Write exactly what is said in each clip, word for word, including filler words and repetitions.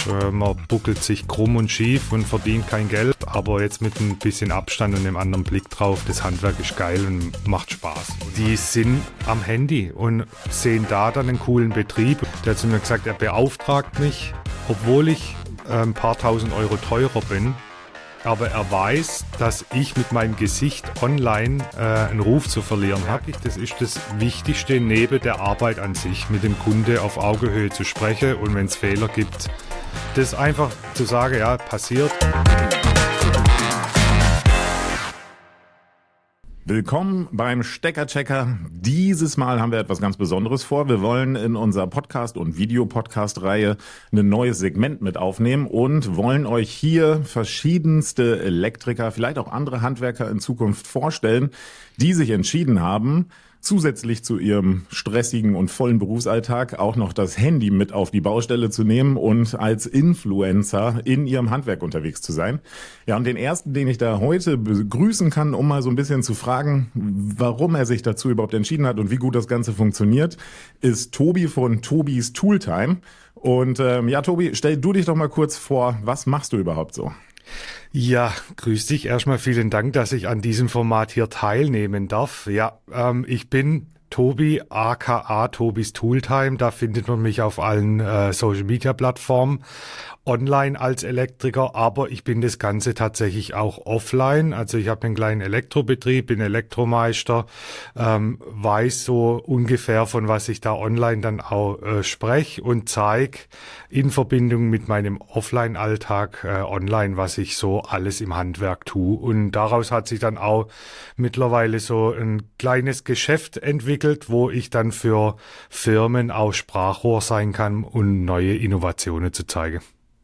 Äh, man buckelt sich krumm und schief und verdient kein Geld, aber jetzt mit ein bisschen Abstand und einem anderen Blick drauf, das Handwerk ist geil und macht Spaß. Die sind am Handy und sehen da dann einen coolen Betrieb. Der hat zu mir gesagt, er beauftragt mich, obwohl ich äh, ein paar tausend Euro teurer bin, aber er weiß, dass ich mit meinem Gesicht online äh, einen Ruf zu verlieren habe. Das ist das Wichtigste neben der Arbeit an sich, mit dem Kunde auf Augenhöhe zu sprechen und wenn es Fehler gibt, das einfach zu sagen, ja, passiert. Willkommen beim Steckerchecker. Dieses Mal haben wir etwas ganz Besonderes vor. Wir wollen in unserer Podcast- und Videopodcast-Reihe ein neues Segment mit aufnehmen und wollen euch hier verschiedenste Elektriker, vielleicht auch andere Handwerker in Zukunft vorstellen, die sich entschieden haben, zusätzlich zu ihrem stressigen und vollen Berufsalltag auch noch das Handy mit auf die Baustelle zu nehmen und als Influencer in ihrem Handwerk unterwegs zu sein. Ja, und den ersten, den ich da heute begrüßen kann, um mal so ein bisschen zu fragen, warum er sich dazu überhaupt entschieden hat und wie gut das Ganze funktioniert, ist Tobi von Tobis Tooltime. Und ähm, ja, Tobi, stell du dich doch mal kurz vor, was machst du überhaupt so? Ja, grüß dich. Erstmal vielen Dank, dass ich an diesem Format hier teilnehmen darf. Ja, ähm, ich bin Tobi, aka Tobis Tooltime. Da findet man mich auf allen äh, Social-Media-Plattformen. Online als Elektriker, aber ich bin das Ganze tatsächlich auch offline. Also ich habe einen kleinen Elektrobetrieb, bin Elektromeister, ähm, weiß so ungefähr, von was ich da online dann auch äh, spreche und zeige in Verbindung mit meinem Offline-Alltag äh, online, was ich so alles im Handwerk tue. Und daraus hat sich dann auch mittlerweile so ein kleines Geschäft entwickelt, wo ich dann für Firmen auch Sprachrohr sein kann, um neue Innovationen zu zeigen.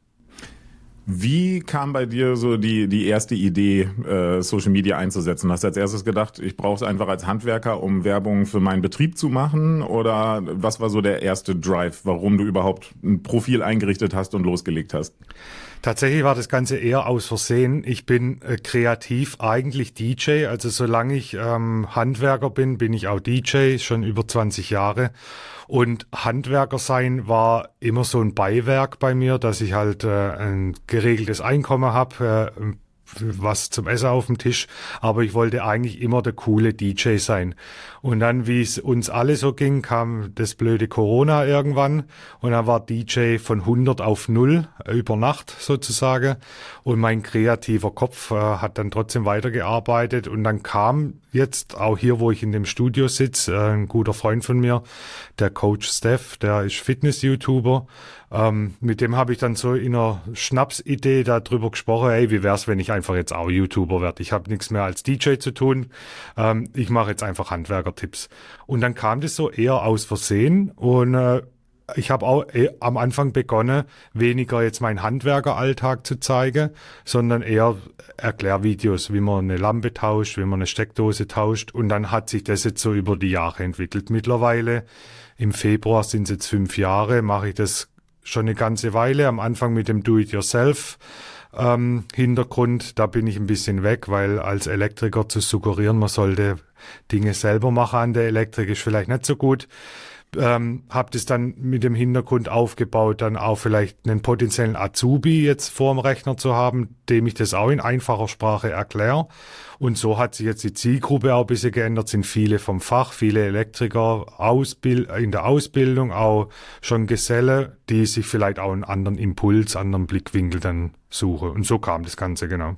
Wie kam bei dir so die die erste Idee, äh, Social Media einzusetzen? Hast du als erstes gedacht, ich brauche es einfach als Handwerker, um Werbung für meinen Betrieb zu machen? Oder was war so der erste Drive, warum du überhaupt ein Profil eingerichtet hast und losgelegt hast? Tatsächlich war das Ganze eher aus Versehen. Ich bin äh, kreativ eigentlich D J, also solange ich ähm, Handwerker bin, bin ich auch D J, schon über zwanzig Jahre. Und Handwerker sein war immer so ein Beiwerk bei mir, dass ich halt äh, ein geregeltes Einkommen habe, äh, was zum Essen auf dem Tisch, aber ich wollte eigentlich immer der coole D J sein. Und dann, wie es uns alle so ging, kam das blöde Corona irgendwann und dann war D J von hundert auf null über Nacht sozusagen und mein kreativer Kopf äh, hat dann trotzdem weitergearbeitet und dann kam jetzt auch hier, wo ich in dem Studio sitze, äh, ein guter Freund von mir, der Coach Steph, der ist Fitness-YouTuber. Ähm, mit dem habe ich dann so in einer Schnapsidee darüber gesprochen, ey, wie wär's, wenn ich einfach jetzt auch YouTuber werde? Ich habe nichts mehr als D J zu tun. Ähm, ich mache jetzt einfach Handwerker-Tipps. Und dann kam das so eher aus Versehen und äh, ich habe auch eh am Anfang begonnen, weniger jetzt meinen Handwerkeralltag zu zeigen, sondern eher Erklärvideos, wie man eine Lampe tauscht, wie man eine Steckdose tauscht. Und dann hat sich das jetzt so über die Jahre entwickelt. Mittlerweile im Februar sind es jetzt fünf Jahre, mache ich das schon eine ganze Weile. Am Anfang mit dem Do-it-yourself ähm, Hintergrund, da bin ich ein bisschen weg, weil als Elektriker zu suggerieren, man sollte Dinge selber machen an der Elektrik, ist vielleicht nicht so gut. Ähm, habe das dann mit dem Hintergrund aufgebaut, dann auch vielleicht einen potenziellen Azubi jetzt vor dem Rechner zu haben, dem ich das auch in einfacher Sprache erkläre. Und so hat sich jetzt die Zielgruppe auch ein bisschen geändert, sind viele vom Fach, viele Elektriker Ausbild- in der Ausbildung, auch schon Geselle, die sich vielleicht auch einen anderen Impuls, anderen Blickwinkel dann suchen. Und so kam das Ganze, genau.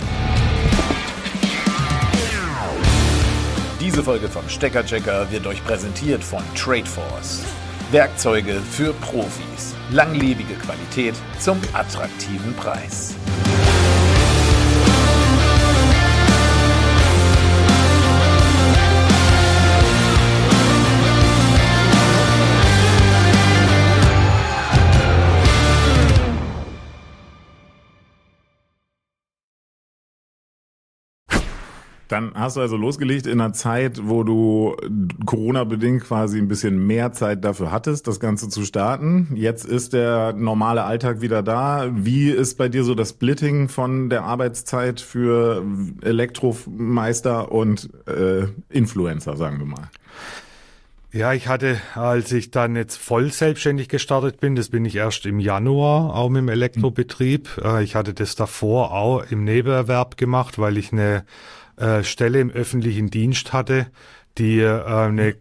Diese Folge vom Steckerchecker wird euch präsentiert von TradeForce. Werkzeuge für Profis. Langlebige Qualität zum attraktiven Preis. Dann hast du also losgelegt in einer Zeit, wo du Corona-bedingt quasi ein bisschen mehr Zeit dafür hattest, das Ganze zu starten. Jetzt ist der normale Alltag wieder da. Wie ist bei dir so das Splitting von der Arbeitszeit für Elektromeister und äh, Influencer, sagen wir mal? Ja, ich hatte, als ich dann jetzt voll selbstständig gestartet bin, das bin ich erst im Januar, auch mit dem Elektrobetrieb. Äh, ich hatte das davor auch im Nebenerwerb gemacht, weil ich eine äh, Stelle im öffentlichen Dienst hatte, die äh, eine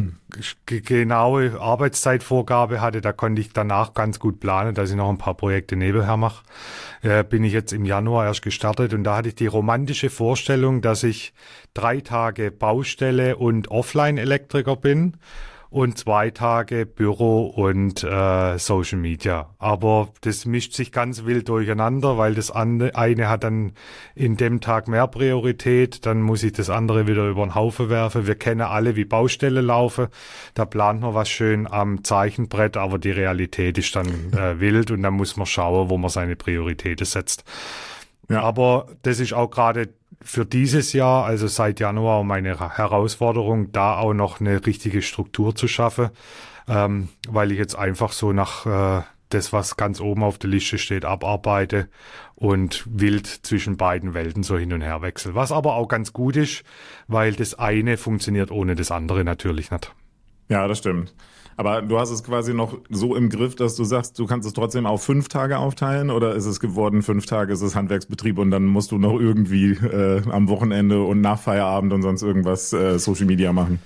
g- genaue Arbeitszeitvorgabe hatte. Da konnte ich danach ganz gut planen, dass ich noch ein paar Projekte nebenher mache. Äh, bin ich jetzt im Januar erst gestartet und da hatte ich die romantische Vorstellung, dass ich drei Tage Baustelle und Offline-Elektriker bin und zwei Tage Büro und äh, Social Media. Aber das mischt sich ganz wild durcheinander, weil das eine, eine hat dann in dem Tag mehr Priorität, dann muss ich das andere wieder über den Haufen werfen. Wir kennen alle, wie Baustelle laufen. Da plant man was schön am Zeichenbrett, aber die Realität ist dann äh, wild und dann muss man schauen, wo man seine Prioritäten setzt. Ja. Aber das ist auch gerade für dieses Jahr, also seit Januar, meine Herausforderung, da auch noch eine richtige Struktur zu schaffen, ähm, weil ich jetzt einfach so nach äh, das, was ganz oben auf der Liste steht, abarbeite und wild zwischen beiden Welten so hin und her wechsle. Was aber auch ganz gut ist, weil das eine funktioniert ohne das andere natürlich nicht. Ja, das stimmt. Aber du hast es quasi noch so im Griff, dass du sagst, du kannst es trotzdem auf fünf Tage aufteilen, oder ist es geworden, fünf Tage ist es Handwerksbetrieb und dann musst du noch irgendwie äh, am Wochenende und nach Feierabend und sonst irgendwas äh, Social Media machen?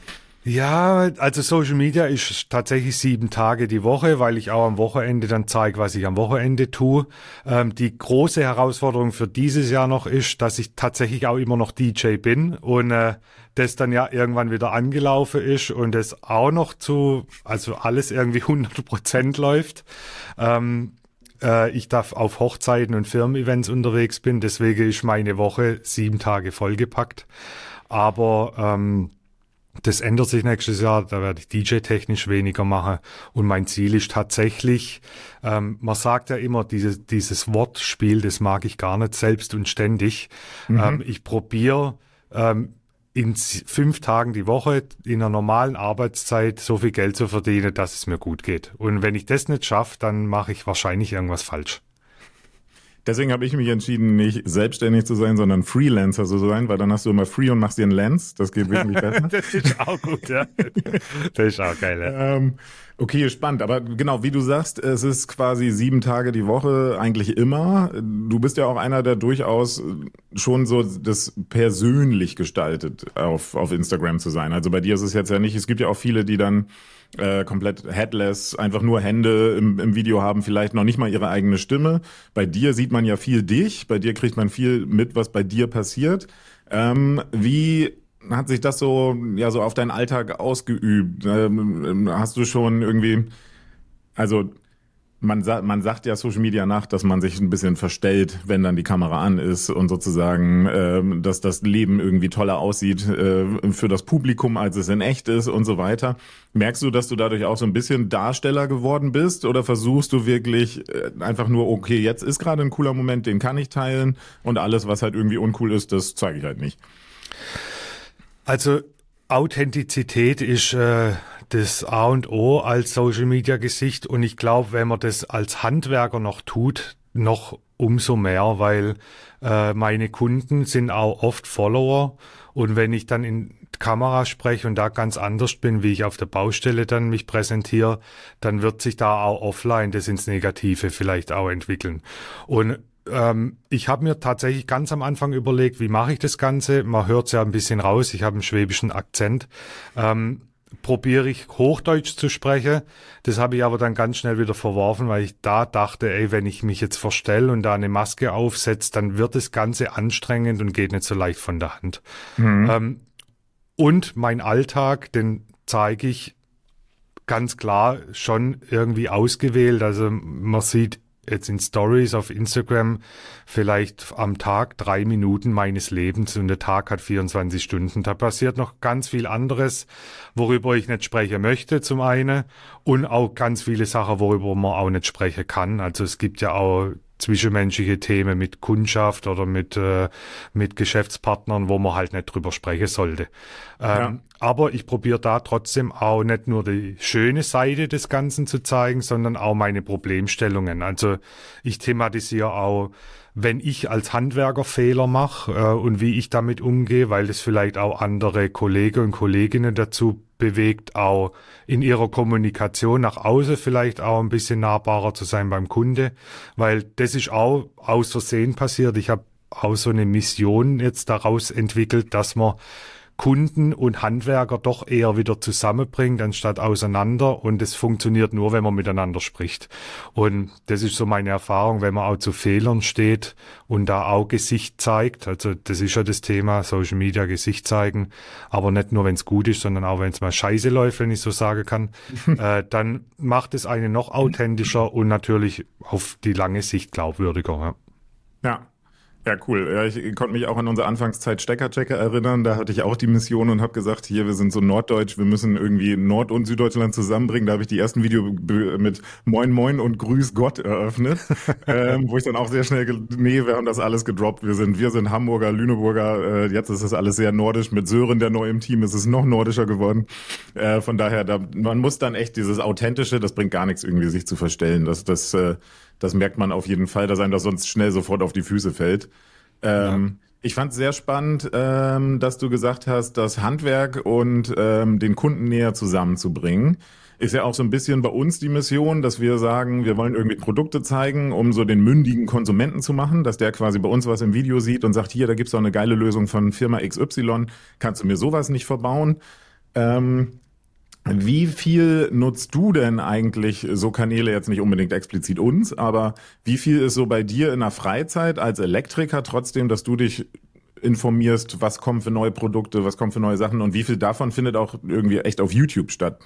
Ja, also Social Media ist tatsächlich sieben Tage die Woche, weil ich auch am Wochenende dann zeige, was ich am Wochenende tue. Ähm, die große Herausforderung für dieses Jahr noch ist, dass ich tatsächlich auch immer noch D J bin und äh, das dann ja irgendwann wieder angelaufen ist und das auch noch zu, also alles irgendwie hundert Prozent läuft. Ähm, äh, ich darf auf Hochzeiten und Firmen-Events unterwegs bin, deswegen ist meine Woche sieben Tage vollgepackt. Aber ähm, das ändert sich nächstes Jahr, da werde ich D J-technisch weniger machen und mein Ziel ist tatsächlich, ähm, man sagt ja immer, dieses, dieses Wortspiel, das mag ich gar nicht, selbst und ständig. Mhm. Ähm, ich probiere ähm, in fünf Tagen die Woche in einer normalen Arbeitszeit so viel Geld zu verdienen, dass es mir gut geht. Und wenn ich das nicht schaffe, dann mache ich wahrscheinlich irgendwas falsch. Deswegen habe ich mich entschieden, nicht selbstständig zu sein, sondern Freelancer zu sein, weil dann hast du immer Free und machst dir einen Lens. Das geht wesentlich besser. Das ist auch gut, ja. Das ist auch geil, ja. Ähm, okay, spannend. Aber genau, wie du sagst, es ist quasi sieben Tage die Woche eigentlich immer. Du bist ja auch einer, der durchaus schon so das persönlich gestaltet auf, auf Instagram zu sein. Also bei dir ist es jetzt ja nicht, es gibt ja auch viele, die dann Äh, komplett headless, einfach nur Hände im, im Video haben, vielleicht noch nicht mal ihre eigene Stimme. Bei dir sieht man ja viel dich, bei dir kriegt man viel mit, was bei dir passiert. Ähm, wie hat sich das so, ja, so auf deinen Alltag ausgeübt? Ähm, hast du schon irgendwie, also man, sa- man sagt ja Social Media nach, dass man sich ein bisschen verstellt, wenn dann die Kamera an ist und sozusagen, ähm, dass das Leben irgendwie toller aussieht äh, für das Publikum, als es in echt ist und so weiter. Merkst du, dass du dadurch auch so ein bisschen Darsteller geworden bist, oder versuchst du wirklich äh, einfach nur, okay, jetzt ist gerade ein cooler Moment, den kann ich teilen, und alles, was halt irgendwie uncool ist, das zeige ich halt nicht? Also Authentizität ist äh, das A und O als Social-Media-Gesicht, und ich glaube, wenn man das als Handwerker noch tut, noch umso mehr, weil äh, meine Kunden sind auch oft Follower, und wenn ich dann in Kamera spreche und da ganz anders bin, wie ich auf der Baustelle dann mich präsentiere, dann wird sich da auch offline das ins Negative vielleicht auch entwickeln. Und Ähm, ich habe mir tatsächlich ganz am Anfang überlegt, wie mache ich das Ganze? Man hört es ja ein bisschen raus, ich habe einen schwäbischen Akzent. Ähm, probiere ich Hochdeutsch zu sprechen. Das habe ich aber dann ganz schnell wieder verworfen, weil ich da dachte, ey, wenn ich mich jetzt verstelle und da eine Maske aufsetze, dann wird das Ganze anstrengend und geht nicht so leicht von der Hand. Mhm. Ähm, und mein Alltag, den zeige ich ganz klar schon irgendwie ausgewählt. Also man sieht jetzt in Stories auf Instagram vielleicht am Tag drei Minuten meines Lebens, und der Tag hat vierundzwanzig Stunden. Da passiert noch ganz viel anderes, worüber ich nicht sprechen möchte zum einen, und auch ganz viele Sachen, worüber man auch nicht sprechen kann. Also es gibt ja auch zwischenmenschliche Themen mit Kundschaft oder mit äh, mit Geschäftspartnern, wo man halt nicht drüber sprechen sollte. Ähm, ja. Aber ich probiere da trotzdem auch nicht nur die schöne Seite des Ganzen zu zeigen, sondern auch meine Problemstellungen. Also ich thematisiere auch, wenn ich als Handwerker Fehler mache äh, und wie ich damit umgehe, weil es vielleicht auch andere Kollegen und Kolleginnen dazu bewegt, auch in ihrer Kommunikation nach außen vielleicht auch ein bisschen nahbarer zu sein beim Kunde, weil das ist auch aus Versehen passiert. Ich habe auch so eine Mission jetzt daraus entwickelt, dass man Kunden und Handwerker doch eher wieder zusammenbringt, anstatt auseinander. Und es funktioniert nur, wenn man miteinander spricht. Und das ist so meine Erfahrung, wenn man auch zu Fehlern steht und da auch Gesicht zeigt. Also das ist ja das Thema, Social Media, Gesicht zeigen. Aber nicht nur, wenn es gut ist, sondern auch, wenn es mal scheiße läuft, wenn ich so sagen kann. äh, dann macht es einen noch authentischer und natürlich auf die lange Sicht glaubwürdiger. Ja. ja. Ja, cool. Ja, ich konnte mich auch an unsere Anfangszeit Steckerchecker erinnern. Da hatte ich auch die Mission und habe gesagt, hier, wir sind so norddeutsch, wir müssen irgendwie Nord- und Süddeutschland zusammenbringen. Da habe ich die ersten Video mit Moin Moin und Grüß Gott eröffnet, ähm, wo ich dann auch sehr schnell, ge- nee, wir haben das alles gedroppt. Wir sind, wir sind Hamburger, Lüneburger. Äh, jetzt ist es alles sehr nordisch. Mit Sören, der neu im Team ist, ist es noch nordischer geworden. Äh, von daher, da, man muss dann echt dieses Authentische, das bringt gar nichts irgendwie, sich zu verstellen. Das, das, äh, Das merkt man auf jeden Fall, dass einem das sonst schnell sofort auf die Füße fällt. Ähm, ja. Ich fand es sehr spannend, ähm, dass du gesagt hast, das Handwerk und ähm, den Kunden näher zusammenzubringen. Ist ja auch so ein bisschen bei uns die Mission, dass wir sagen, wir wollen irgendwie Produkte zeigen, um so den mündigen Konsumenten zu machen, dass der quasi bei uns was im Video sieht und sagt, hier, da gibt's doch eine geile Lösung von Firma X Y, kannst du mir sowas nicht verbauen? Ähm, Wie viel nutzt du denn eigentlich so Kanäle, jetzt nicht unbedingt explizit uns, aber wie viel ist so bei dir in der Freizeit als Elektriker trotzdem, dass du dich informierst, was kommt für neue Produkte, was kommt für neue Sachen und wie viel davon findet auch irgendwie echt auf YouTube statt?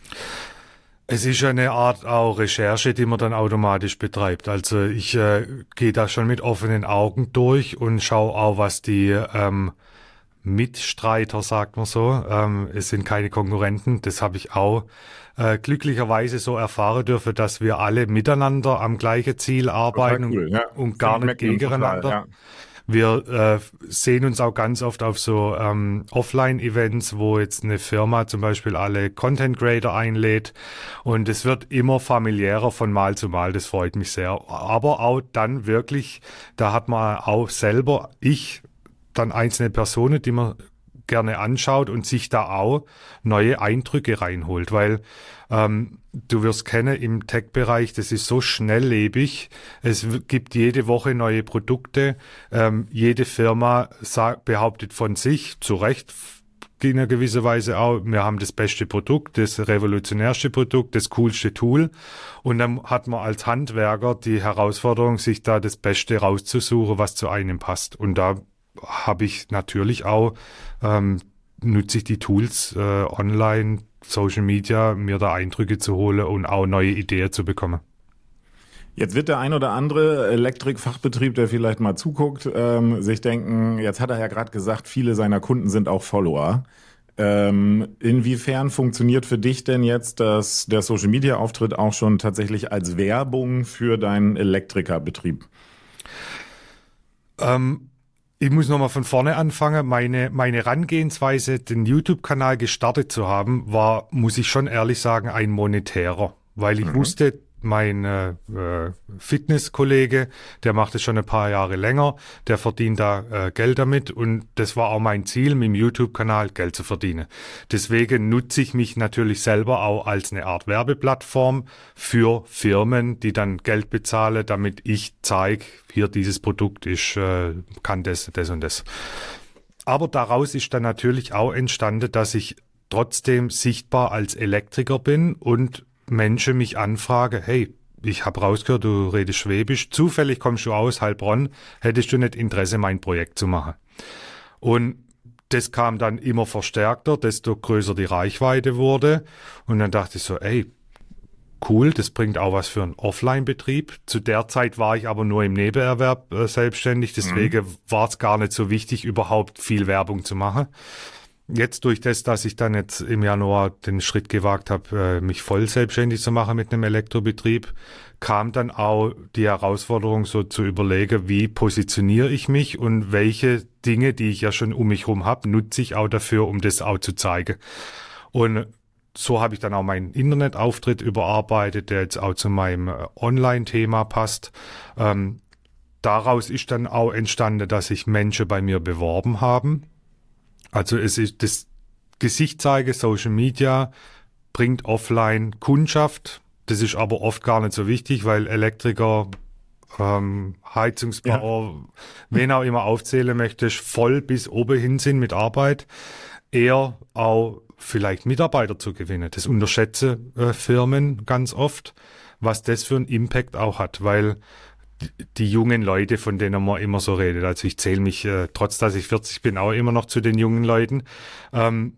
Es ist eine Art auch Recherche, die man dann automatisch betreibt. Also ich äh, gehe da schon mit offenen Augen durch und schaue auch, was die ähm, Mitstreiter, sagt man so. Ähm, es sind keine Konkurrenten. Das habe ich auch äh, glücklicherweise so erfahren dürfen, dass wir alle miteinander am gleichen Ziel arbeiten cool, ja. und gar nicht gegeneinander. Total, ja. Wir äh, sehen uns auch ganz oft auf so ähm, Offline-Events, wo jetzt eine Firma zum Beispiel alle Content-Creator einlädt und es wird immer familiärer von Mal zu Mal, das freut mich sehr. Aber auch dann wirklich, da hat man auch selber, ich, dann einzelne Personen, die man gerne anschaut und sich da auch neue Eindrücke reinholt, weil ähm, du wirst kennen, im Tech-Bereich, das ist so schnelllebig, es gibt jede Woche neue Produkte, ähm, jede Firma sagt, behauptet von sich, zu Recht in einer gewisser Weise auch, wir haben das beste Produkt, das revolutionärste Produkt, das coolste Tool und dann hat man als Handwerker die Herausforderung, sich da das Beste rauszusuchen, was zu einem passt und da habe ich natürlich auch, ähm, nutze ich die Tools äh, online, Social Media, mir da Eindrücke zu holen und auch neue Ideen zu bekommen. Jetzt wird der ein oder andere Elektrikfachbetrieb, der vielleicht mal zuguckt, ähm, sich denken, jetzt hat er ja gerade gesagt, viele seiner Kunden sind auch Follower. Ähm, inwiefern funktioniert für dich denn jetzt das, der Social-Media-Auftritt auch schon tatsächlich als Werbung für deinen Elektrikerbetrieb? Ähm, Ich muss nochmal von vorne anfangen. Meine, meine Herangehensweise, den YouTube-Kanal gestartet zu haben, war, muss ich schon ehrlich sagen, ein monetärer. Weil ich mhm. wusste, mein äh, Fitnesskollege, der macht es schon ein paar Jahre länger, der verdient da äh, Geld damit und das war auch mein Ziel, mit dem YouTube-Kanal Geld zu verdienen. Deswegen nutze ich mich natürlich selber auch als eine Art Werbeplattform für Firmen, die dann Geld bezahlen, damit ich zeige, hier dieses Produkt ist, äh, kann das, das und das. Aber daraus ist dann natürlich auch entstanden, dass ich trotzdem sichtbar als Elektriker bin und Menschen mich anfragen, hey, ich habe rausgehört, du redest Schwäbisch, zufällig kommst du aus Heilbronn, hättest du nicht Interesse, mein Projekt zu machen? Und das kam dann immer verstärkter, desto größer die Reichweite wurde. Und dann dachte ich so, ey, cool, das bringt auch was für einen Offline-Betrieb. Zu der Zeit war ich aber nur im Nebenerwerb äh, selbstständig, deswegen mhm. war es gar nicht so wichtig, überhaupt viel Werbung zu machen. Jetzt durch das, dass ich dann jetzt im Januar den Schritt gewagt habe, mich voll selbstständig zu machen mit einem Elektrobetrieb, kam dann auch die Herausforderung, so zu überlegen, wie positioniere ich mich und welche Dinge, die ich ja schon um mich herum habe, nutze ich auch dafür, um das auch zu zeigen. Und so habe ich dann auch meinen Internetauftritt überarbeitet, der jetzt auch zu meinem Online-Thema passt. Ähm, daraus ist dann auch entstanden, dass sich Menschen bei mir beworben haben. Also es ist, das Gesicht zeige, Social Media, bringt offline Kundschaft. Das ist aber oft gar nicht so wichtig, weil Elektriker, ähm, Heizungsbauer, ja. wen auch immer aufzählen möchtest, voll bis oben hin sind mit Arbeit. Eher auch vielleicht Mitarbeiter zu gewinnen. Das unterschätzen äh, Firmen ganz oft, was das für einen Impact auch hat, weil die, die jungen Leute, von denen man immer so redet, also ich zähle mich, äh, trotz dass ich vierzig bin, auch immer noch zu den jungen Leuten, ähm,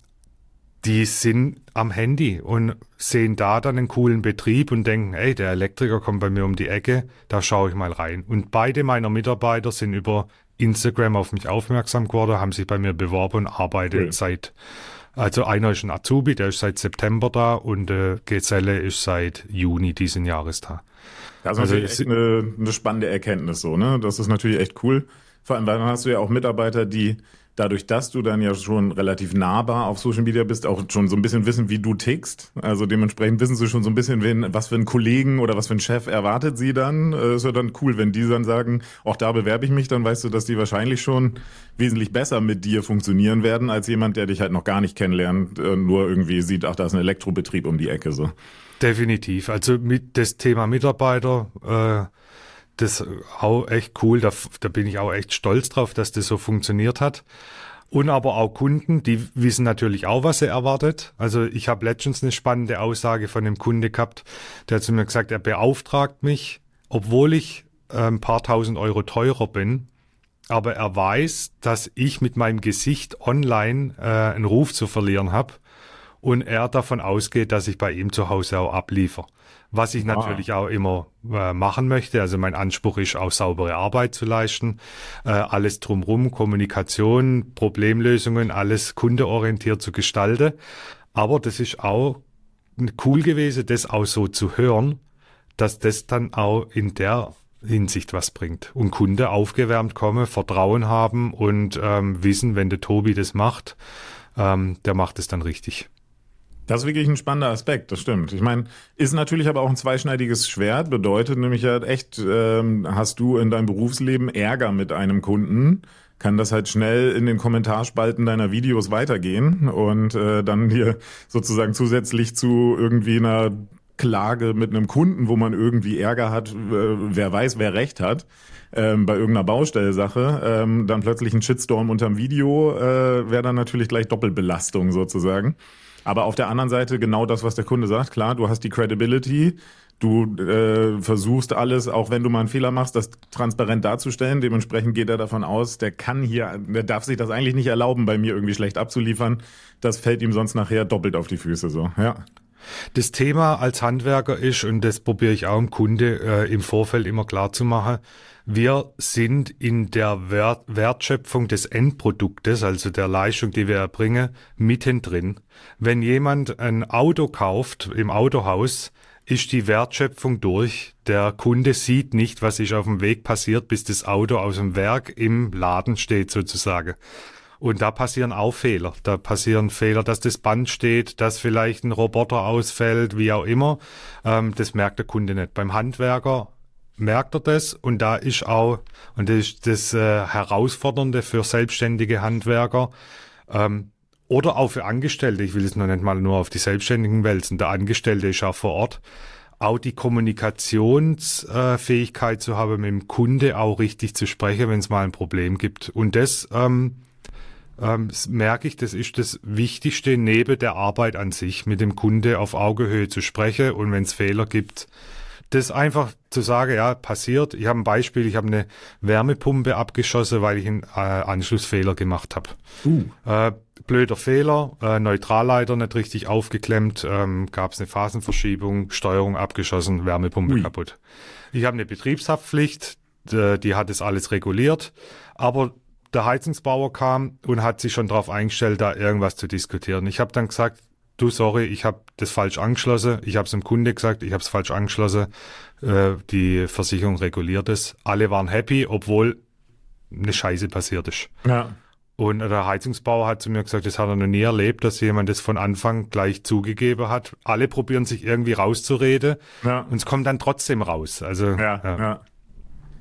die sind am Handy und sehen da dann einen coolen Betrieb und denken, ey, der Elektriker kommt bei mir um die Ecke, da schaue ich mal rein. Und beide meiner Mitarbeiter sind über Instagram auf mich aufmerksam geworden, haben sich bei mir beworben und arbeiten cool. seit, also einer ist ein Azubi, der ist seit September da und äh, Geselle ist seit Juni diesen Jahres da. Das ist also natürlich echt eine, eine spannende Erkenntnis so, ne? Das ist natürlich echt cool. Vor allem, weil dann hast du ja auch Mitarbeiter, die dadurch, dass du dann ja schon relativ nahbar auf Social Media bist, auch schon so ein bisschen wissen, wie du tickst. Also dementsprechend wissen sie schon so ein bisschen, wen, was für einen Kollegen oder was für einen Chef erwartet sie dann. Ist ja dann cool, wenn die dann sagen, auch da bewerbe ich mich, dann weißt du, dass die wahrscheinlich schon wesentlich besser mit dir funktionieren werden, als jemand, der dich halt noch gar nicht kennenlernt, nur irgendwie sieht, ach, da ist ein Elektrobetrieb um die Ecke, so. Definitiv. Also mit das Thema Mitarbeiter, äh, das auch echt cool, da, da bin ich auch echt stolz drauf, dass das so funktioniert hat. Und aber auch Kunden, die wissen natürlich auch, was er erwartet. Also ich habe letztens eine spannende Aussage von einem Kunde gehabt, der hat zu mir gesagt, er beauftragt mich, obwohl ich äh, ein paar tausend Euro teurer bin, aber er weiß, dass ich mit meinem Gesicht online äh, einen Ruf zu verlieren habe und er davon ausgeht, dass ich bei ihm zu Hause auch abliefere. Was ich natürlich ah. auch immer äh, machen möchte. Also mein Anspruch ist auch saubere Arbeit zu leisten. Äh, alles drumherum, Kommunikation, Problemlösungen, alles kundeorientiert zu gestalten. Aber das ist auch cool gewesen, das auch so zu hören, dass das dann auch in der Hinsicht was bringt. Und Kunde aufgewärmt kommen, Vertrauen haben und ähm, wissen, wenn der Tobi das macht, ähm, der macht es dann richtig. Das ist wirklich ein spannender Aspekt, das stimmt. Ich meine, ist natürlich aber auch ein zweischneidiges Schwert, bedeutet nämlich halt echt, ähm, hast du in deinem Berufsleben Ärger mit einem Kunden, kann das halt schnell in den Kommentarspalten deiner Videos weitergehen und äh, dann dir sozusagen zusätzlich zu irgendwie einer Klage mit einem Kunden, wo man irgendwie Ärger hat, äh, wer weiß, wer recht hat, ähm, bei irgendeiner Baustellsache, ähm, dann plötzlich ein Shitstorm unterm Video, äh, wäre dann natürlich gleich Doppelbelastung sozusagen. Aber auf der anderen Seite genau das, was der Kunde sagt. Klar, du hast die Credibility, du äh, versuchst alles, auch wenn du mal einen Fehler machst, das transparent darzustellen. Dementsprechend geht er davon aus, der kann hier, der darf sich das eigentlich nicht erlauben, bei mir irgendwie schlecht abzuliefern. Das fällt ihm sonst nachher doppelt auf die Füße, so, ja. Das Thema als Handwerker ist, und das probiere ich auch dem Kunde äh, im Vorfeld immer klar zu machen, wir sind in der Wert, Wertschöpfung des Endproduktes, also der Leistung, die wir erbringen, mittendrin. Wenn jemand ein Auto kauft im Autohaus, ist die Wertschöpfung durch. Der Kunde sieht nicht, was ist auf dem Weg passiert, bis das Auto aus dem Werk im Laden steht sozusagen. Und da passieren auch Fehler. Da passieren Fehler, dass das Band steht, dass vielleicht ein Roboter ausfällt, wie auch immer. Ähm, das merkt der Kunde nicht. Beim Handwerker merkt er das, und da ist auch, und das ist das äh, Herausfordernde für selbstständige Handwerker, ähm, oder auch für Angestellte, ich will es noch nicht mal nur auf die Selbstständigen wälzen, der Angestellte ist auch vor Ort, auch die Kommunikationsfähigkeit äh, zu haben, mit dem Kunde auch richtig zu sprechen, wenn es mal ein Problem gibt. Und das ähm, ähm, das merke ich, das ist das Wichtigste neben der Arbeit an sich, mit dem Kunde auf Augenhöhe zu sprechen, und wenn es Fehler gibt, das einfach zu sagen, ja, passiert. Ich habe ein Beispiel, ich habe eine Wärmepumpe abgeschossen, weil ich einen äh, Anschlussfehler gemacht habe. Uh. Äh, blöder Fehler, äh, Neutralleiter nicht richtig aufgeklemmt, ähm, gab es eine Phasenverschiebung, Steuerung abgeschossen, Wärmepumpe Ui. kaputt. Ich habe eine Betriebshaftpflicht, die, die hat es alles reguliert, aber der Heizungsbauer kam und hat sich schon darauf eingestellt, da irgendwas zu diskutieren. Ich habe dann gesagt, du, sorry, ich habe das falsch angeschlossen. Ich habe es dem Kunde gesagt, ich habe es falsch angeschlossen. Äh, die Versicherung reguliert es. Alle waren happy, obwohl eine Scheiße passiert ist. Ja. Und der Heizungsbauer hat zu mir gesagt, das hat er noch nie erlebt, dass jemand das von Anfang gleich zugegeben hat. Alle probieren sich irgendwie rauszureden, ja. und es kommt dann trotzdem raus. Also ja, ja. ja.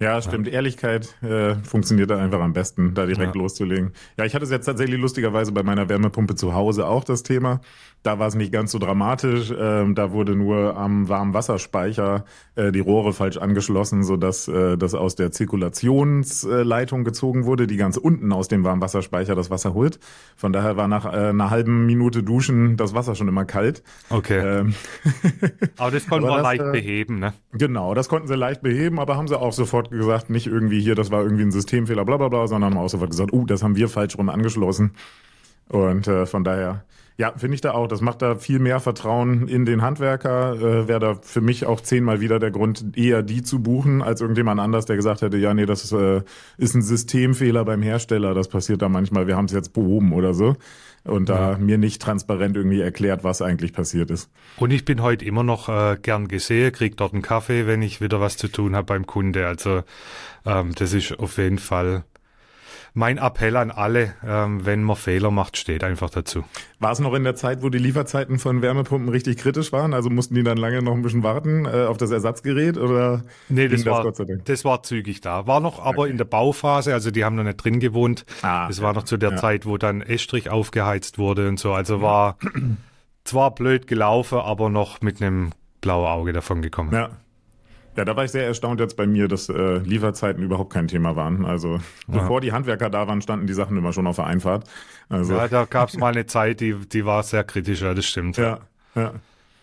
Ja, stimmt. Ja. Ehrlichkeit äh, funktioniert da einfach am besten, da direkt Ja. loszulegen. Ja, ich hatte es jetzt tatsächlich lustigerweise bei meiner Wärmepumpe zu Hause auch das Thema. Da war es nicht ganz so dramatisch. Ähm, da wurde nur am Warmwasserspeicher äh, die Rohre falsch angeschlossen, sodass äh, das aus der Zirkulationsleitung gezogen wurde, die ganz unten aus dem Warmwasserspeicher das Wasser holt. Von daher war nach äh, einer halben Minute Duschen das Wasser schon immer kalt. Okay. Ähm, aber das konnten aber wir das, leicht äh, beheben, ne? Genau, das konnten sie leicht beheben, aber haben sie auch sofort gesagt, nicht irgendwie hier, das war irgendwie ein Systemfehler, bla bla bla, sondern haben auch sofort gesagt, uh, das haben wir falsch rum angeschlossen. Und äh, von daher, ja, finde ich da auch, das macht da viel mehr Vertrauen in den Handwerker, äh, wäre da für mich auch zehnmal wieder der Grund, eher die zu buchen, als irgendjemand anders, der gesagt hätte, ja, nee, das ist, äh, ist ein Systemfehler beim Hersteller, das passiert da manchmal, wir haben es jetzt behoben oder so. Und da ja. mir nicht transparent irgendwie erklärt, was eigentlich passiert ist. Und ich bin heute immer noch äh, gern gesehen, krieg dort einen Kaffee, wenn ich wieder was zu tun habe beim Kunde. Also ähm, das ist auf jeden Fall mein Appell an alle, ähm, wenn man Fehler macht, steht einfach dazu. War es noch in der Zeit, wo die Lieferzeiten von Wärmepumpen richtig kritisch waren? Also mussten die dann lange noch ein bisschen warten äh, auf das Ersatzgerät? Oder nee, das, das war, Gott sei Dank? das war zügig da. War noch aber okay. in der Bauphase, also die haben noch nicht drin gewohnt. Ah, das war ja. noch zu der ja. Zeit, wo dann Estrich aufgeheizt wurde und so. Also war zwar blöd gelaufen, aber noch mit einem blauen Auge davon gekommen. Ja. Ja, da war ich sehr erstaunt jetzt bei mir, dass äh, Lieferzeiten überhaupt kein Thema waren. Also ja. bevor die Handwerker da waren, standen die Sachen immer schon auf der Einfahrt. Also, ja, da gab es mal eine Zeit, die, die war sehr kritisch, ja, das stimmt. Ja, ja.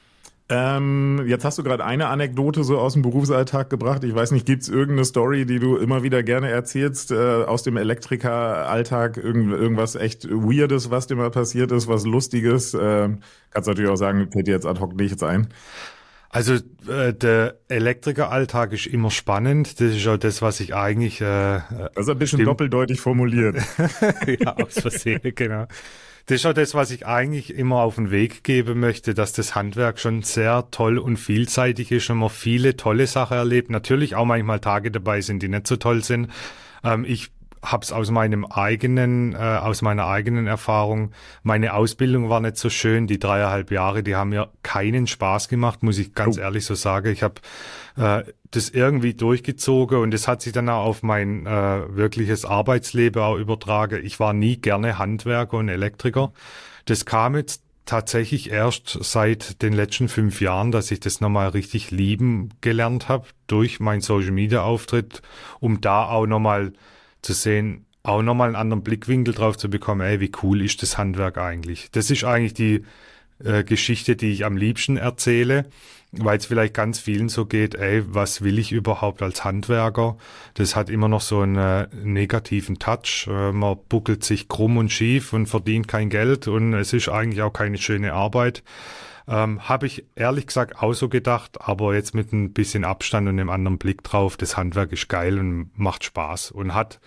Ähm, jetzt hast du gerade eine Anekdote so aus dem Berufsalltag gebracht. Ich weiß nicht, gibt's irgendeine Story, die du immer wieder gerne erzählst äh, aus dem Elektrikeralltag? Irgend, irgendwas echt Weirdes, was dir mal passiert ist, was Lustiges? Äh, kannst natürlich auch sagen, fällt dir jetzt ad hoc nichts ein. Also äh, der Elektrikeralltag ist immer spannend. Das ist auch das, was ich eigentlich... Äh, das ist ein bisschen doppeldeutig formuliert. Ja, aus Versehen, genau. Das ist auch das, was ich eigentlich immer auf den Weg geben möchte, dass das Handwerk schon sehr toll und vielseitig ist und man viele tolle Sachen erlebt. Natürlich auch manchmal Tage dabei sind, die nicht so toll sind. Ähm, ich hab's aus meinem eigenen, äh, aus meiner eigenen Erfahrung. Meine Ausbildung war nicht so schön. Die dreieinhalb Jahre, die haben mir keinen Spaß gemacht, muss ich ganz oh. ehrlich so sagen. Ich habe äh, das irgendwie durchgezogen und das hat sich dann auch auf mein äh, wirkliches Arbeitsleben auch übertragen. Ich war nie gerne Handwerker und Elektriker. Das kam jetzt tatsächlich erst seit den letzten fünf Jahren, dass ich das nochmal richtig lieben gelernt habe durch meinen Social-Media-Auftritt, um da auch nochmal zu sehen, auch nochmal einen anderen Blickwinkel drauf zu bekommen, ey, wie cool ist das Handwerk eigentlich? Das ist eigentlich die äh, Geschichte, die ich am liebsten erzähle, weil es vielleicht ganz vielen so geht, ey, was will ich überhaupt als Handwerker? Das hat immer noch so einen äh, negativen Touch. Äh, man buckelt sich krumm und schief und verdient kein Geld und es ist eigentlich auch keine schöne Arbeit. Ähm, habe ich ehrlich gesagt auch so gedacht, aber jetzt mit ein bisschen Abstand und einem anderen Blick drauf, das Handwerk ist geil und macht Spaß und hat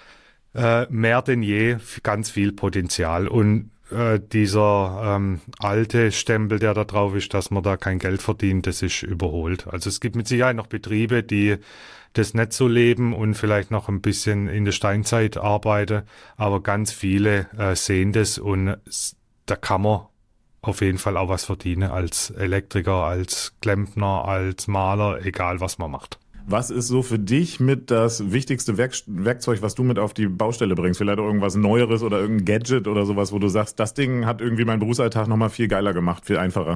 äh, mehr denn je ganz viel Potenzial. Und äh, dieser ähm, alte Stempel, der da drauf ist, dass man da kein Geld verdient, das ist überholt. Also es gibt mit Sicherheit noch Betriebe, die das nicht so leben und vielleicht noch ein bisschen in der Steinzeit arbeiten, aber ganz viele äh, sehen das und da kann man auf jeden Fall auch was verdienen als Elektriker, als Klempner, als Maler, egal was man macht. Was ist so für dich mit das wichtigste Werk Werkzeug, was du mit auf die Baustelle bringst? Vielleicht auch irgendwas Neueres oder irgendein Gadget oder sowas, wo du sagst, das Ding hat irgendwie meinen Berufsalltag nochmal viel geiler gemacht, viel einfacher.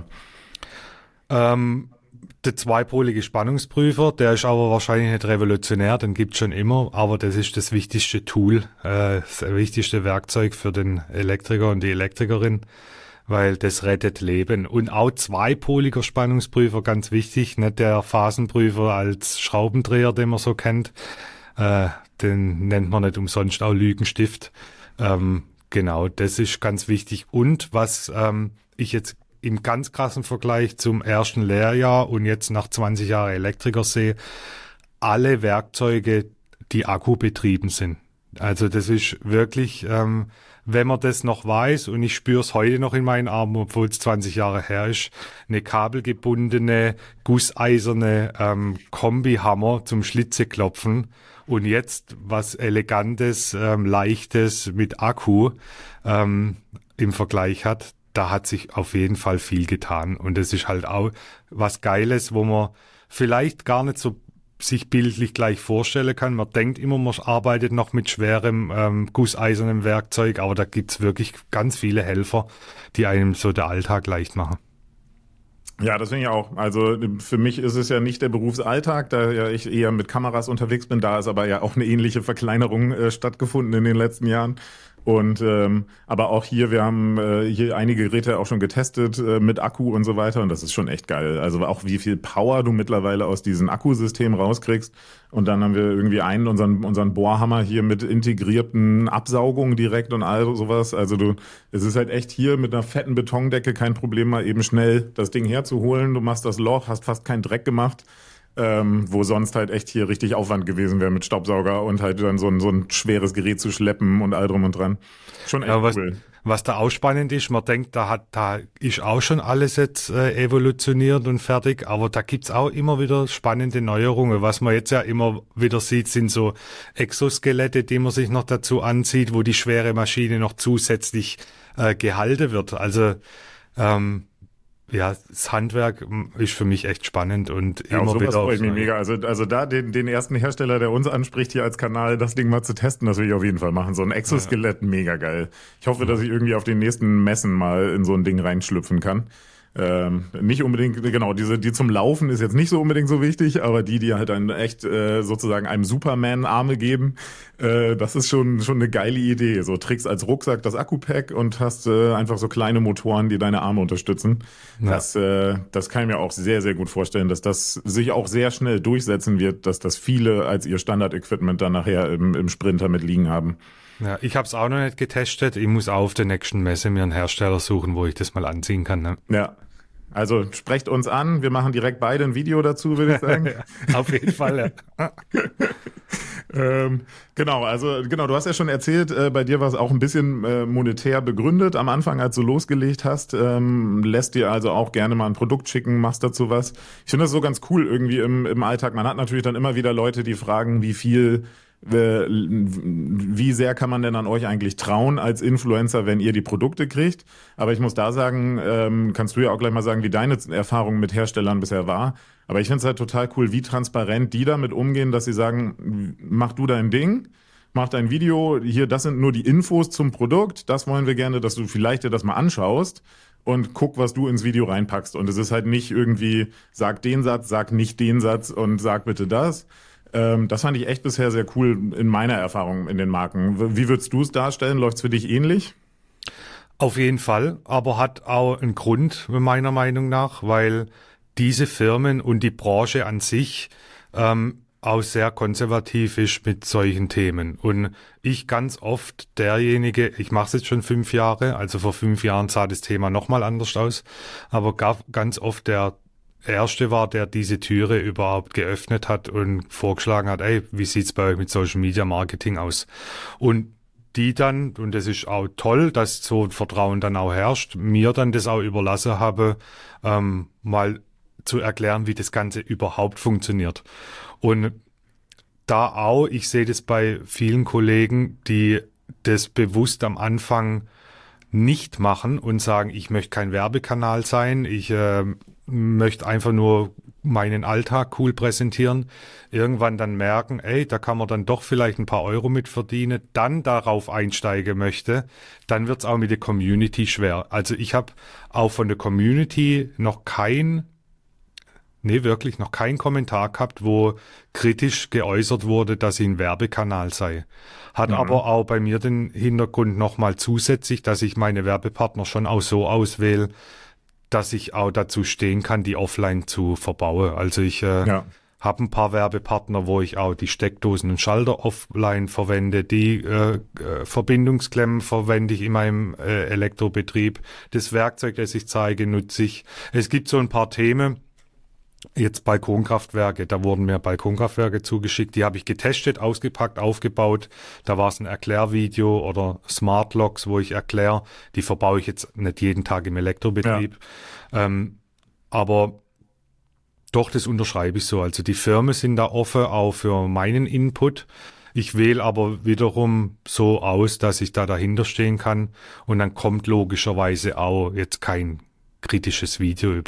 Ähm, der zweipolige Spannungsprüfer, der ist aber wahrscheinlich nicht revolutionär, den gibt's schon immer, aber das ist das wichtigste Tool, äh, das wichtigste Werkzeug für den Elektriker und die Elektrikerin, weil das rettet Leben. Und auch zweipoliger Spannungsprüfer, ganz wichtig, nicht der Phasenprüfer als Schraubendreher, den man so kennt, äh, den nennt man nicht umsonst auch Lügenstift. Ähm, genau, das ist ganz wichtig. Und was ähm, ich jetzt im ganz krassen Vergleich zum ersten Lehrjahr und jetzt nach zwanzig Jahren Elektriker sehe, alle Werkzeuge, die akkubetrieben sind. Also das ist wirklich, ähm, wenn man das noch weiß, und ich spüre es heute noch in meinen Armen, obwohl es zwanzig Jahre her ist, eine kabelgebundene, gusseiserne ähm, Kombihammer zum Schlitzeklopfen und jetzt was Elegantes, ähm, Leichtes mit Akku ähm, im Vergleich hat, da hat sich auf jeden Fall viel getan. Und das ist halt auch was Geiles, wo man vielleicht gar nicht so sich bildlich gleich vorstellen kann. Man denkt immer, man arbeitet noch mit schwerem, ähm, gusseisernem Werkzeug, aber da gibt's wirklich ganz viele Helfer, die einem so der Alltag leicht machen. Ja, das finde ich auch. Also für mich ist es ja nicht der Berufsalltag, da ja ich eher mit Kameras unterwegs bin. Da ist aber ja auch eine ähnliche Verkleinerung äh, stattgefunden in den letzten Jahren. Und ähm, aber auch hier, wir haben äh, hier einige Geräte auch schon getestet äh, mit Akku und so weiter und das ist schon echt geil. Also auch wie viel Power du mittlerweile aus diesem Akkusystem rauskriegst. Und dann haben wir irgendwie einen, unseren unseren Bohrhammer hier mit integrierten Absaugungen direkt und all sowas. Also du, es ist halt echt hier mit einer fetten Betondecke kein Problem, mal eben schnell das Ding herzuholen. Du machst das Loch, hast fast keinen Dreck gemacht. Ähm, wo sonst halt echt hier richtig Aufwand gewesen wäre mit Staubsauger und halt dann so ein, so ein schweres Gerät zu schleppen und all drum und dran. Schon echt ja, was, cool. Was da auch spannend ist, man denkt, da hat, da ist auch schon alles jetzt äh, evolutioniert und fertig, aber da gibt's auch immer wieder spannende Neuerungen. Was man jetzt ja immer wieder sieht, sind so Exoskelette, die man sich noch dazu anzieht, wo die schwere Maschine noch zusätzlich äh, gehalten wird. Also, ähm, ja, das Handwerk ist für mich echt spannend und ja, immer sowas wieder. Freue ich mich mega. Also, also da den, den ersten Hersteller, der uns anspricht hier als Kanal, das Ding mal zu testen, das will ich auf jeden Fall machen. So ein Exoskelett, ja. Mega geil. Ich hoffe, ja. dass ich irgendwie auf den nächsten Messen mal in so ein Ding reinschlüpfen kann. Ähm, nicht unbedingt, genau, diese, die zum Laufen ist jetzt nicht so unbedingt so wichtig, aber die, die halt dann echt äh, sozusagen einem Superman Arme geben, äh, das ist schon schon eine geile Idee. So trägst als Rucksack das Akku-Pack und hast äh, einfach so kleine Motoren, die deine Arme unterstützen. Ja. Das, äh, das kann ich mir auch sehr, sehr gut vorstellen, dass das sich auch sehr schnell durchsetzen wird, dass das viele als ihr Standard-Equipment dann nachher im, im Sprinter mit liegen haben. Ja, ich habe es auch noch nicht getestet. Ich muss auch auf der nächsten Messe mir einen Hersteller suchen, wo ich das mal anziehen kann. Ne? Ja. Also sprecht uns an, wir machen direkt beide ein Video dazu, würde ich sagen. Ja, auf jeden Fall, ja. ähm, genau, also genau, du hast ja schon erzählt, äh, bei dir war es auch ein bisschen äh, monetär begründet am Anfang, als du losgelegt hast. Ähm, lässt dir also auch gerne mal ein Produkt schicken, machst dazu was. Ich finde das so ganz cool irgendwie im, im Alltag. Man hat natürlich dann immer wieder Leute, die fragen, wie viel wie sehr kann man denn an euch eigentlich trauen als Influencer, wenn ihr die Produkte kriegt? Aber ich muss da sagen, ähm, kannst du ja auch gleich mal sagen, wie deine Erfahrung mit Herstellern bisher war. Aber ich finde es halt total cool, wie transparent die damit umgehen, dass sie sagen, mach du dein Ding, mach dein Video, hier, das sind nur die Infos zum Produkt, das wollen wir gerne, dass du vielleicht dir das mal anschaust und guck, was du ins Video reinpackst. Und es ist halt nicht irgendwie, sag den Satz, sag nicht den Satz und sag bitte das. Das fand ich echt bisher sehr cool in meiner Erfahrung in den Marken. Wie würdest du es darstellen? Läuft es für dich ähnlich? Auf jeden Fall, aber hat auch einen Grund meiner Meinung nach, weil diese Firmen und die Branche an sich ähm, auch sehr konservativ ist mit solchen Themen. Und ich ganz oft derjenige, ich mache es jetzt schon fünf Jahre, also vor fünf Jahren sah das Thema nochmal anders aus, aber gab ganz oft der Erste war, der diese Türe überhaupt geöffnet hat und vorgeschlagen hat, ey, wie sieht's bei euch mit Social Media Marketing aus? Und die dann, und das ist auch toll, dass so ein Vertrauen dann auch herrscht, mir dann das auch überlassen habe, ähm, mal zu erklären, wie das Ganze überhaupt funktioniert. Und da auch, ich sehe das bei vielen Kollegen, die das bewusst am Anfang nicht machen und sagen, ich möchte kein Werbekanal sein, ich äh, möchte einfach nur meinen Alltag cool präsentieren, irgendwann dann merken, ey, da kann man dann doch vielleicht ein paar Euro mit verdienen, dann darauf einsteigen möchte, dann wird's auch mit der Community schwer. Also ich habe auch von der Community noch kein, nee, wirklich noch keinen Kommentar gehabt, wo kritisch geäußert wurde, dass ich ein Werbekanal sei. Hat mhm. aber auch bei mir den Hintergrund nochmal zusätzlich, dass ich meine Werbepartner schon auch so auswähle, dass ich auch dazu stehen kann, die offline zu verbauen. Also ich äh, ja. habe ein paar Werbepartner, wo ich auch die Steckdosen und Schalter offline verwende. Die äh, äh, Verbindungsklemmen verwende ich in meinem äh, Elektrobetrieb. Das Werkzeug, das ich zeige, nutze ich. Es gibt so ein paar Themen. Jetzt Balkonkraftwerke, da wurden mir Balkonkraftwerke zugeschickt, die habe ich getestet, ausgepackt, aufgebaut. Da war es ein Erklärvideo oder Smart Locks, wo ich erkläre, die verbaue ich jetzt nicht jeden Tag im Elektrobetrieb. Ja. Ähm, aber doch, das unterschreibe ich so. Also die Firmen sind da offen auch für meinen Input. Ich wähle aber wiederum so aus, dass ich da dahinter stehen kann und dann kommt logischerweise auch jetzt kein kritisches Video über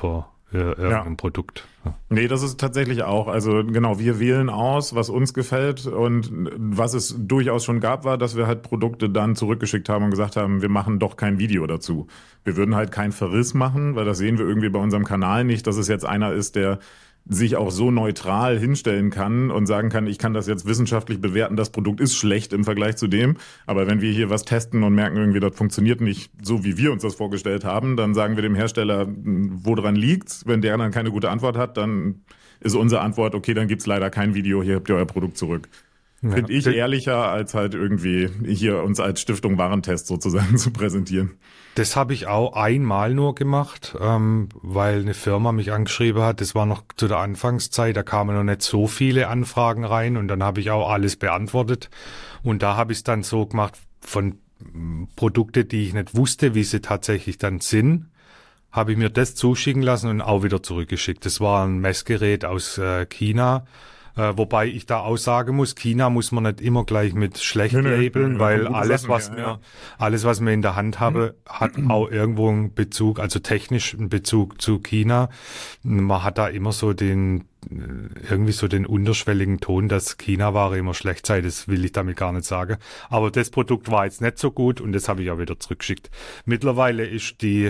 äh, irgendein ja. Produkt. Ja. Nee, das ist tatsächlich auch. Also genau, wir wählen aus, was uns gefällt, und was es durchaus schon gab, war, dass wir halt Produkte dann zurückgeschickt haben und gesagt haben, wir machen doch kein Video dazu. Wir würden halt keinen Verriss machen, weil das sehen wir irgendwie bei unserem Kanal nicht, dass es jetzt einer ist, der sich auch so neutral hinstellen kann und sagen kann, ich kann das jetzt wissenschaftlich bewerten, das Produkt ist schlecht im Vergleich zu dem, aber wenn wir hier was testen und merken irgendwie, das funktioniert nicht so, wie wir uns das vorgestellt haben, dann sagen wir dem Hersteller, woran liegt's? Wenn der dann keine gute Antwort hat, dann ist unsere Antwort, okay, dann gibt's leider kein Video, hier habt ihr euer Produkt zurück. Ja. Finde ich ehrlicher, als halt irgendwie hier uns als Stiftung Warentest sozusagen zu präsentieren. Das habe ich auch einmal nur gemacht, ähm, weil eine Firma mich angeschrieben hat. Das war noch zu der Anfangszeit, da kamen noch nicht so viele Anfragen rein und dann habe ich auch alles beantwortet. Und da habe ich es dann so gemacht, von Produkte, die ich nicht wusste, wie sie tatsächlich dann sind, habe ich mir das zuschicken lassen und auch wieder zurückgeschickt. Das war ein Messgerät aus äh, China. Äh, wobei ich da auch sagen muss, China muss man nicht immer gleich mit schlecht nee, nee, labeln, nee, weil nee, alles, Sachen, was ja, mir, ja. alles, was mir in der Hand habe, hat auch irgendwo einen Bezug, also technisch einen Bezug zu China. Man hat da immer so den, irgendwie so den unterschwelligen Ton, dass China-Ware immer schlecht sei. Das will ich damit gar nicht sagen. Aber das Produkt war jetzt nicht so gut und das habe ich auch wieder zurückgeschickt. Mittlerweile ist die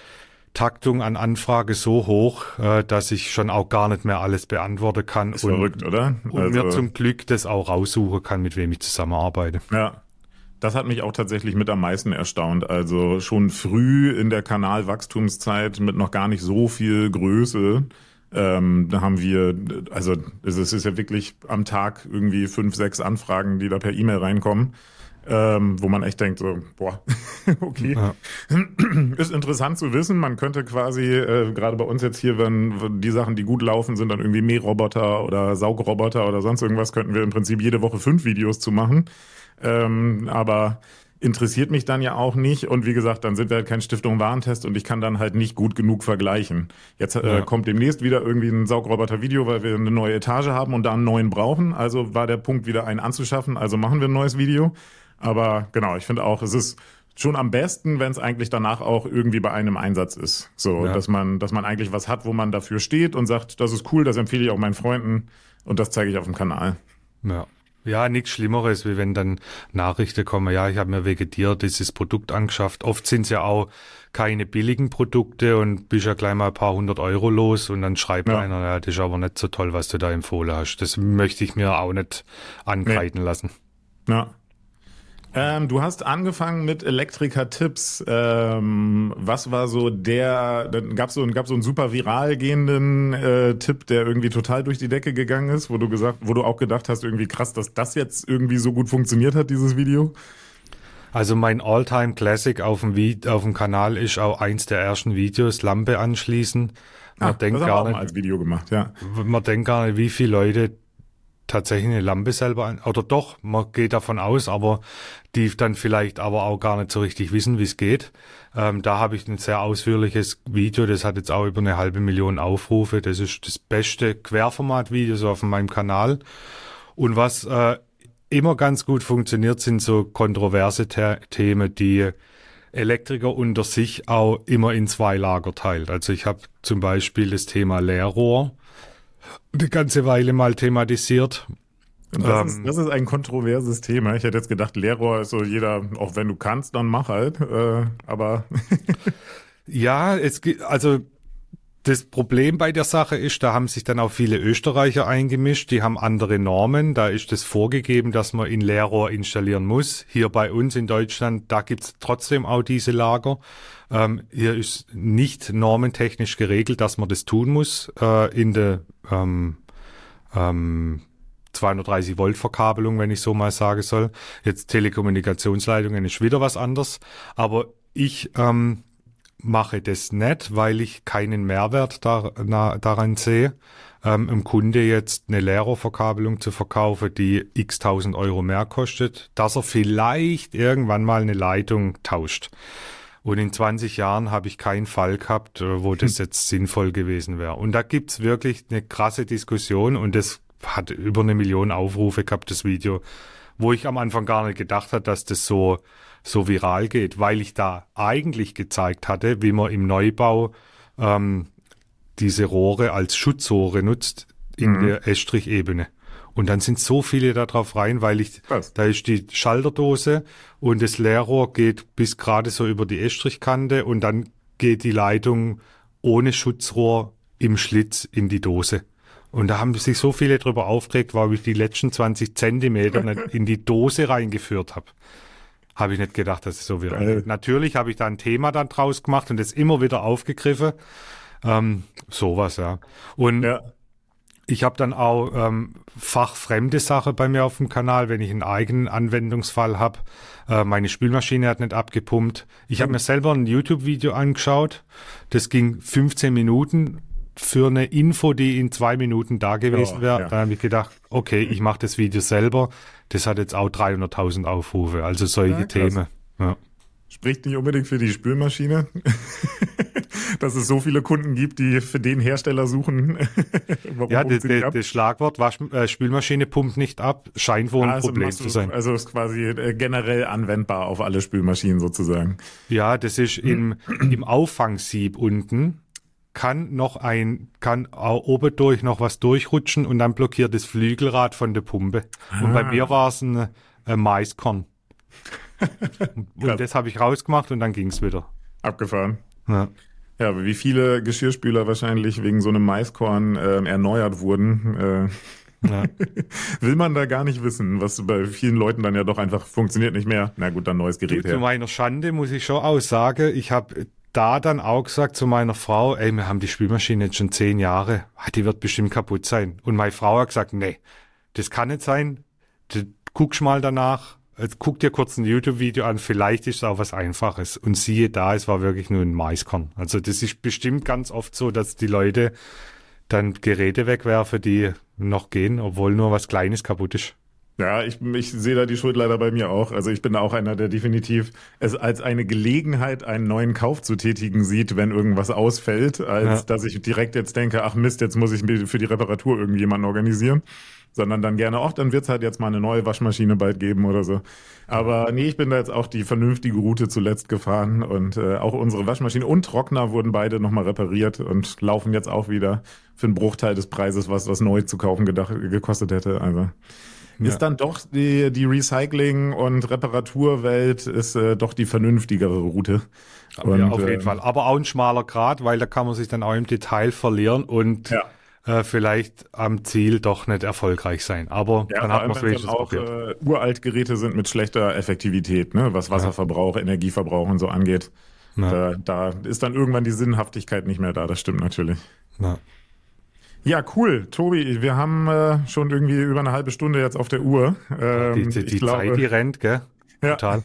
Taktung an Anfrage so hoch, äh, dass ich schon auch gar nicht mehr alles beantworten kann. Ist und, verrückt, oder? Und also, mir zum Glück das auch raussuchen kann, mit wem ich zusammenarbeite. Ja, das hat mich auch tatsächlich mit am meisten erstaunt. Also schon früh in der Kanalwachstumszeit mit noch gar nicht so viel Größe, ähm, da haben wir, also es ist ja wirklich am Tag irgendwie fünf, sechs Anfragen, die da per E-Mail reinkommen. Ähm, wo man echt denkt, so, boah, okay. Ja. Ist interessant zu wissen, man könnte quasi, äh, gerade bei uns jetzt hier, wenn, wenn die Sachen, die gut laufen, sind dann irgendwie Mähroboter oder Saugroboter oder sonst irgendwas, könnten wir im Prinzip jede Woche fünf Videos zu machen. Ähm, aber interessiert mich dann ja auch nicht. Und wie gesagt, dann sind wir halt kein Stiftung Warentest und ich kann dann halt nicht gut genug vergleichen. Jetzt äh, ja. kommt demnächst wieder irgendwie ein Saugroboter-Video, weil wir eine neue Etage haben und da einen neuen brauchen. Also war der Punkt, wieder einen anzuschaffen. Also machen wir ein neues Video. Aber genau, ich finde auch, es ist schon am besten, wenn es eigentlich danach auch irgendwie bei einem Einsatz ist. So, ja. dass man, dass man eigentlich was hat, wo man dafür steht und sagt, das ist cool, das empfehle ich auch meinen Freunden und das zeige ich auf dem Kanal. Ja. Ja, nichts Schlimmeres, wie wenn dann Nachrichten kommen, ja, ich habe mir wegen dir dieses Produkt angeschafft. Oft sind es ja auch keine billigen Produkte und bist ja gleich mal ein paar hundert Euro los und dann schreibt ja. einer, ja, das ist aber nicht so toll, was du da empfohlen hast. Das möchte ich mir auch nicht ankreiden nee. lassen. Ja. Ähm, du hast angefangen mit Elektriker-Tipps. Ähm, was war so der, dann gab es so, gab so einen super viral gehenden äh, Tipp, der irgendwie total durch die Decke gegangen ist, wo du gesagt, wo du auch gedacht hast, irgendwie krass, dass das jetzt irgendwie so gut funktioniert hat, dieses Video? Also mein All-Time Classic auf dem, Vi- auf dem Kanal ist auch eins der ersten Videos, Lampe anschließen. Man ah, denkt das haben wir gar auch nicht, mal als Video gemacht, ja. Man denkt gar nicht, wie viele Leute tatsächlich eine Lampe selber an, oder doch, man geht davon aus, aber die dann vielleicht aber auch gar nicht so richtig wissen, wie es geht. Ähm, da habe ich ein sehr ausführliches Video, das hat jetzt auch über eine halbe Million Aufrufe. Das ist das beste Querformat-Video so auf meinem Kanal. Und was äh, immer ganz gut funktioniert, sind so kontroverse The- Themen, die Elektriker unter sich auch immer in zwei Lager teilt. Also ich habe zum Beispiel das Thema Leerrohr eine ganze Weile mal thematisiert. Das, ähm, ist, das ist ein kontroverses Thema. Ich hätte jetzt gedacht, Leerrohr ist so jeder, auch wenn du kannst, dann mach halt. Äh, aber ja, es gibt, also das Problem bei der Sache ist, da haben sich dann auch viele Österreicher eingemischt, die haben andere Normen, da ist es vorgegeben, dass man in Leerrohr installieren muss. Hier bei uns in Deutschland, da gibt's trotzdem auch diese Lager. Ähm, hier ist nicht normentechnisch geregelt, dass man das tun muss äh, in der ähm, ähm, zweihundertdreißig Volt Verkabelung, wenn ich so mal sagen soll. Jetzt Telekommunikationsleitungen ist wieder was anderes, aber ich ähm, mache das nicht, weil ich keinen Mehrwert da, na, daran sehe, ähm, im Kunde jetzt eine Leerrohrverkabelung zu verkaufen, die x tausend Euro mehr kostet, dass er vielleicht irgendwann mal eine Leitung tauscht. Und in zwanzig Jahren habe ich keinen Fall gehabt, wo das jetzt sinnvoll gewesen wäre. Und da gibt's wirklich eine krasse Diskussion und das hat über eine Million Aufrufe gehabt, das Video, wo ich am Anfang gar nicht gedacht habe, dass das so so viral geht, weil ich da eigentlich gezeigt hatte, wie man im Neubau ähm, diese Rohre als Schutzrohre nutzt in mhm. der Estrichebene. Und dann sind so viele da drauf rein, weil ich, Was? da ist die Schalterdose und das Leerrohr geht bis gerade so über die Estrichkante und dann geht die Leitung ohne Schutzrohr im Schlitz in die Dose. Und da haben sich so viele drüber aufgeregt, weil ich die letzten zwanzig Zentimeter nicht in die Dose reingeführt habe. Habe ich nicht gedacht, dass es so wird. Geil. Natürlich habe ich da ein Thema dann draus gemacht und das immer wieder aufgegriffen. Ähm, sowas, ja. Und ja. ich habe dann auch ähm, fachfremde Sachen bei mir auf dem Kanal, wenn ich einen eigenen Anwendungsfall habe. Äh, meine Spülmaschine hat nicht abgepumpt. Ich mhm. habe mir selber ein YouTube-Video angeschaut. Das ging fünfzehn Minuten für eine Info, die in zwei Minuten da gewesen wäre. Ja. Dann habe ich gedacht, okay, ich mache das Video selber. Das hat jetzt auch dreihunderttausend Aufrufe. Also solche ja, Themen. Ja. Spricht nicht unbedingt für die Spülmaschine, dass es so viele Kunden gibt, die für den Hersteller suchen. Ja, das, das, das Schlagwort Wasch, äh, Spülmaschine pumpt nicht ab, scheint wohl ein also Problem zu sein. Also ist quasi äh, generell anwendbar auf alle Spülmaschinen sozusagen. Ja, das ist im, im Auffangsieb unten. Kann noch ein, kann auch oben durch noch was durchrutschen und dann blockiert das Flügelrad von der Pumpe. Ah. Und bei mir war es ein, ein Maiskorn. Und das habe ich rausgemacht und dann ging's wieder. Abgefahren. Ja. Ja, aber wie viele Geschirrspüler wahrscheinlich wegen so einem Maiskorn äh, erneuert wurden, äh, ja. will man da gar nicht wissen, was bei vielen Leuten dann ja doch einfach funktioniert nicht mehr. Na gut, dann neues Gerät her. Zu meiner Schande muss ich schon aussagen, ich habe da dann auch gesagt zu meiner Frau, ey, wir haben die Spülmaschine jetzt schon zehn Jahre, die wird bestimmt kaputt sein. Und meine Frau hat gesagt, nee, das kann nicht sein, du guckst mal danach, guck dir kurz ein YouTube-Video an, vielleicht ist es auch was Einfaches. Und siehe da, es war wirklich nur ein Maiskorn. Also das ist bestimmt ganz oft so, dass die Leute dann Geräte wegwerfen, die noch gehen, obwohl nur was Kleines kaputt ist. Ja, ich, ich sehe da die Schuld leider bei mir auch. Also ich bin da auch einer, der definitiv es als eine Gelegenheit, einen neuen Kauf zu tätigen sieht, wenn irgendwas ausfällt, als ja. dass ich direkt jetzt denke, ach Mist, jetzt muss ich mir für die Reparatur irgendjemanden organisieren. Sondern dann gerne, auch dann wird's halt jetzt mal eine neue Waschmaschine bald geben oder so. Aber nee, ich bin da jetzt auch die vernünftige Route zuletzt gefahren und äh, auch unsere Waschmaschine und Trockner wurden beide nochmal repariert und laufen jetzt auch wieder für einen Bruchteil des Preises, was was neu zu kaufen gedacht, gekostet hätte. Also ja. ist dann doch die die Recycling- und Reparaturwelt ist äh, doch die vernünftigere Route. Und, ja, auf jeden äh, Fall. Aber auch ein schmaler Grat, weil da kann man sich dann auch im Detail verlieren und ja. äh, vielleicht am Ziel doch nicht erfolgreich sein. Aber ja, dann hat man es wenigstens auch äh, uralt Geräte sind mit schlechter Effektivität, ne, was Wasserverbrauch, ja. Energieverbrauch und so angeht. Ja. Da, da ist dann irgendwann die Sinnhaftigkeit nicht mehr da, das stimmt natürlich. Ja. Ja, cool. Tobi, wir haben äh, schon irgendwie über eine halbe Stunde jetzt auf der Uhr. Ähm, die die, die glaube, Zeit, die rennt, gell? Ja. Total.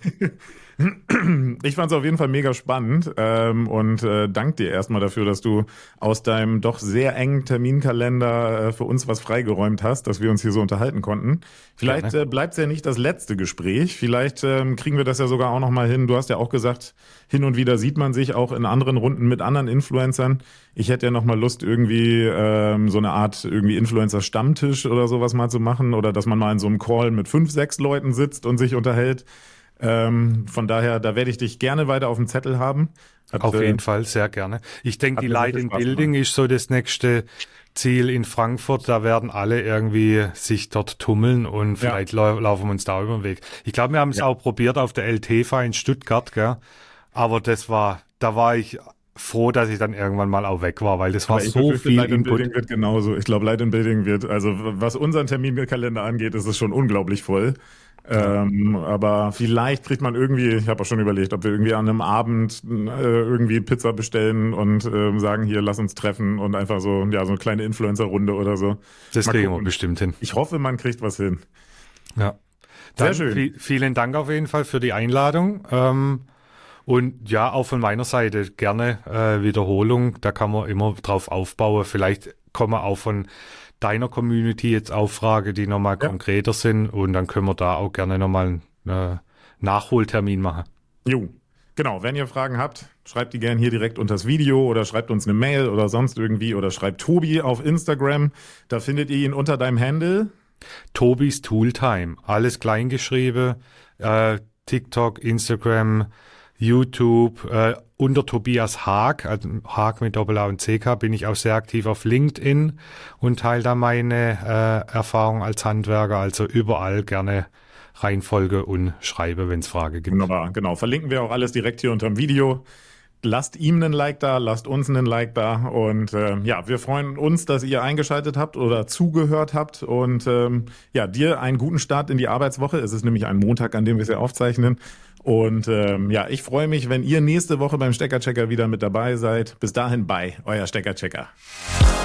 Ich fand es auf jeden Fall mega spannend ähm, und äh, danke dir erstmal dafür, dass du aus deinem doch sehr engen Terminkalender äh, für uns was freigeräumt hast, dass wir uns hier so unterhalten konnten. Vielleicht äh, bleibt es ja nicht das letzte Gespräch, vielleicht ähm, kriegen wir das ja sogar auch nochmal hin. Du hast ja auch gesagt, hin und wieder sieht man sich auch in anderen Runden mit anderen Influencern. Ich hätte ja nochmal Lust, irgendwie ähm, so eine Art irgendwie Influencer-Stammtisch oder sowas mal zu machen oder dass man mal in so einem Call mit fünf, sechs Leuten sitzt und sich unterhält. Ähm, von daher, da werde ich dich gerne weiter auf dem Zettel haben. Hat, auf jeden äh, Fall, sehr gerne. Ich denke, die Light in Building ist so das nächste Ziel in Frankfurt. Da werden alle irgendwie sich dort tummeln und vielleicht ja. lau- laufen wir uns da über den Weg. Ich glaube, wir haben es ja. auch probiert auf der L T F A in Stuttgart, gell? Aber das war, da war ich froh, dass ich dann irgendwann mal auch weg war, weil das war so befürchte, viel Light in Building wird genauso. Ich glaube, Light in Building wird, also was unseren Terminkalender angeht, ist es schon unglaublich voll. Ähm, aber vielleicht kriegt man irgendwie, ich habe auch schon überlegt, ob wir irgendwie an einem Abend äh, irgendwie Pizza bestellen und äh, sagen, hier, lass uns treffen und einfach so, ja, so eine kleine Influencer-Runde oder so. Das kriegen wir bestimmt hin. Ich hoffe, man kriegt was hin. Ja. Dann Sehr schön. V- vielen Dank auf jeden Fall für die Einladung. Ähm, und ja, auch von meiner Seite gerne äh, Wiederholung. Da kann man immer drauf aufbauen. Vielleicht kommen wir auch von deiner Community jetzt auch Fragen, die nochmal ja. konkreter sind und dann können wir da auch gerne nochmal einen äh, Nachholtermin machen. Jo, genau. Wenn ihr Fragen habt, schreibt die gerne hier direkt unter das Video oder schreibt uns eine Mail oder sonst irgendwie oder schreibt Tobi auf Instagram. Da findet ihr ihn unter deinem Handle. Tobis Tooltime. Alles kleingeschrieben. Äh, TikTok, Instagram, YouTube äh, unter Tobias Haag, also Haag mit Doppel-A und C K, bin ich auch sehr aktiv auf LinkedIn und teile da meine äh, Erfahrung als Handwerker, also überall gerne reinfolge und schreibe, wenn es Frage gibt. Wunderbar, genau. Verlinken wir auch alles direkt hier unter dem Video. Lasst ihm einen Like da, lasst uns einen Like da und äh, ja, wir freuen uns, dass ihr eingeschaltet habt oder zugehört habt und ähm, ja, dir einen guten Start in die Arbeitswoche. Es ist nämlich ein Montag, an dem wir es ja aufzeichnen und ähm, ja, ich freue mich, wenn ihr nächste Woche beim Steckerchecker wieder mit dabei seid. Bis dahin, bye, euer Steckerchecker.